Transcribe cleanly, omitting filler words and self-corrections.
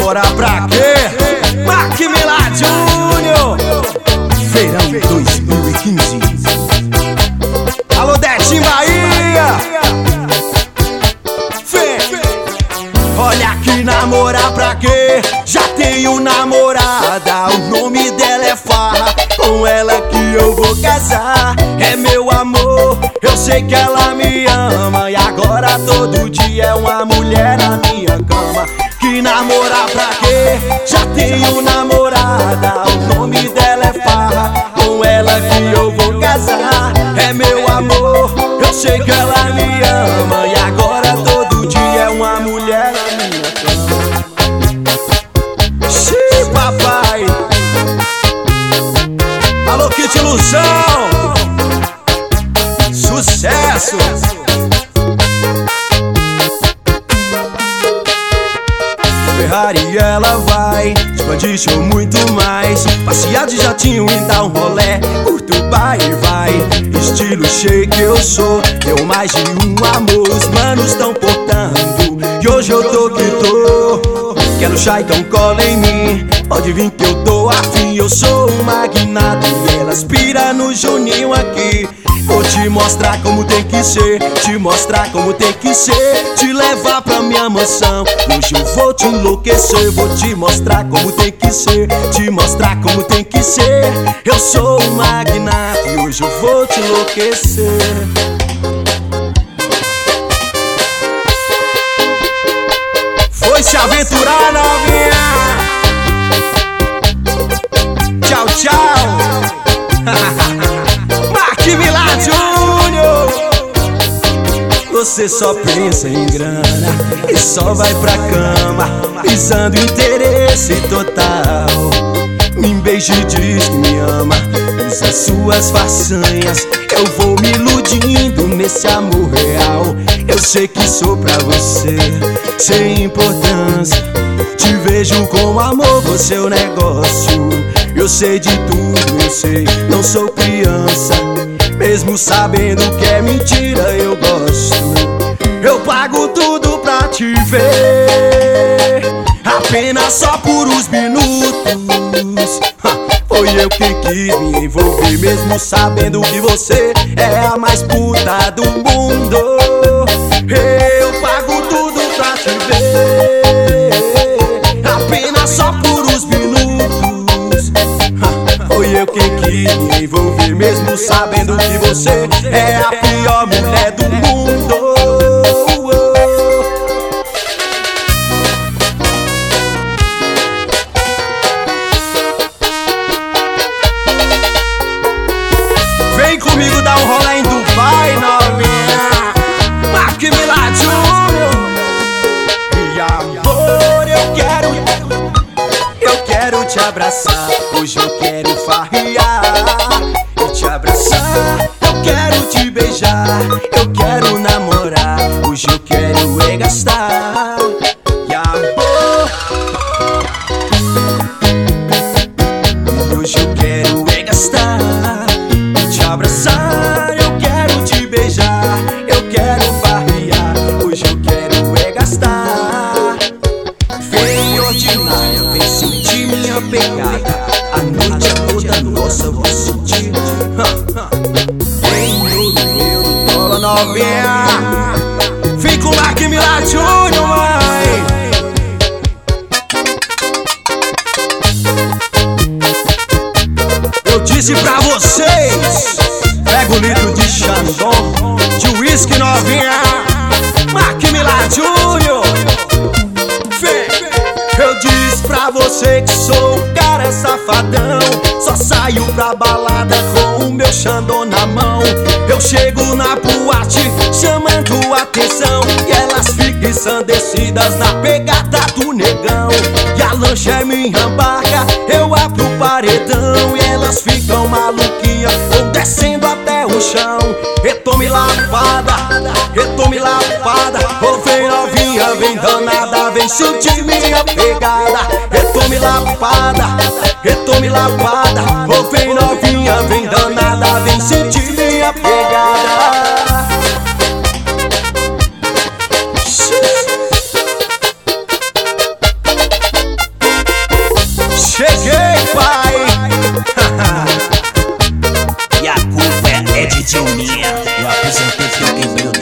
namorar pra quê? Mac Milá Júnior, Feirão 2015. Alô, Detinho Bahia. Olha que namorar pra quê? Já tenho namorada, o nome dela é Farra. Com ela que eu vou casar, é meu amor, eu sei que ela me ama. E agora todo dia é uma mulher na minha cama. Que namorar pra quê? Já tenho namorada, o nome dela é Farra. Com ela que eu vou casar, é meu amor, eu sei que ela me ama. E agora todo dia é uma mulher na minha cama. Xiii, papai. Alô, Kit Ilusão, sucesso. Ferrari ela vai, expandir show muito mais. Passear de jatinho e dar um rolé, curto vai e vai. Estilo shake eu sou, deu mais de um amor. Os manos tão portando, e hoje eu tô que tô. Quero chá, então cola em mim, pode vir que eu tô afim. Eu sou um magnata e elas pira no Juninho aqui. Vou te mostrar como tem que ser, te mostrar como tem que ser. Te levar pra minha mansão, hoje eu vou te enlouquecer. Vou te mostrar como tem que ser, te mostrar como tem que ser. Eu sou um magnata e hoje eu vou te enlouquecer. Foi se aventurar, novinha. Tchau, tchau. Mac Milá Júnior. Você só pensa em grana e só vai pra cama, visando interesse total. Me beija e diz que me ama, usa suas façanhas. Eu vou me iludindo nesse amor real. Eu sei que sou pra você, sem importância. Te vejo com amor, você é o negócio. Eu sei de tudo, eu sei, não sou criança. Mesmo sabendo que é mentira, eu gosto. Eu pago tudo pra te ver, apenas só por uns minutos. Foi eu que quis me envolver, mesmo sabendo que você é a mais puta do mundo. Eu pago tudo pra te ver, apenas só por uns minutos. Foi eu que quis me envolver, mesmo sabendo que você é a pior mulher do mundo. Vem comigo dar um rolê em Dubai, novinha. Mac Milá Júnior. E amor, eu quero te abraçar. Hoje eu quero farrear e te abraçar. Eu quero te beijar, eu quero namorar. Hoje eu quero é gastar. E amor, hoje eu quero é gastar. Te abraçar, eu quero te beijar, eu quero farrear, hoje eu quero é gastar. Vem ordinária, vem sentir minha pegada. A noite é toda nossa, vou sentir. Vem no cola novinha. Vem com Mac Milá Júnior, mãe. Eu disse pra vocês, pega o litro de Chandon, de uísque, novinha. Mac Milá Júnior. Eu disse pra você que sou um cara safadão, só saio pra balada com o meu Chandon na mão. Eu chego na boate chamando atenção, e elas ficam ensandecidas na pegada do negão. E a lancha é minha barca, eu abro o paredão, e elas ficam maluquinhas, vão descendo até o chão. Eu tome lapada, ô vem novinha, vem danada, vem sentir minha pegada. Eu tome lapada, ô vem novinha, vem danada, vem sentir minha pegada. Cheguei, pai. E a culpa é de Dilminha. Eu aposentei porque eu quebrei o